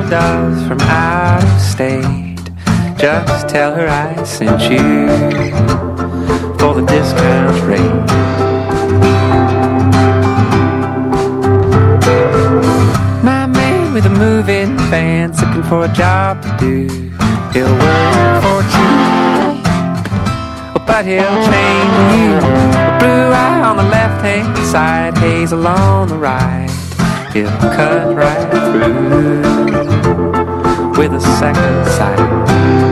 does from out of state. Just tell her I sent you for the discount rate. My man with a moving van's looking for a job to do. He'll work for cheap, but he'll chain you. A blue eye on the left-hand side, hazel on the right. He'll cut right through with a second sight.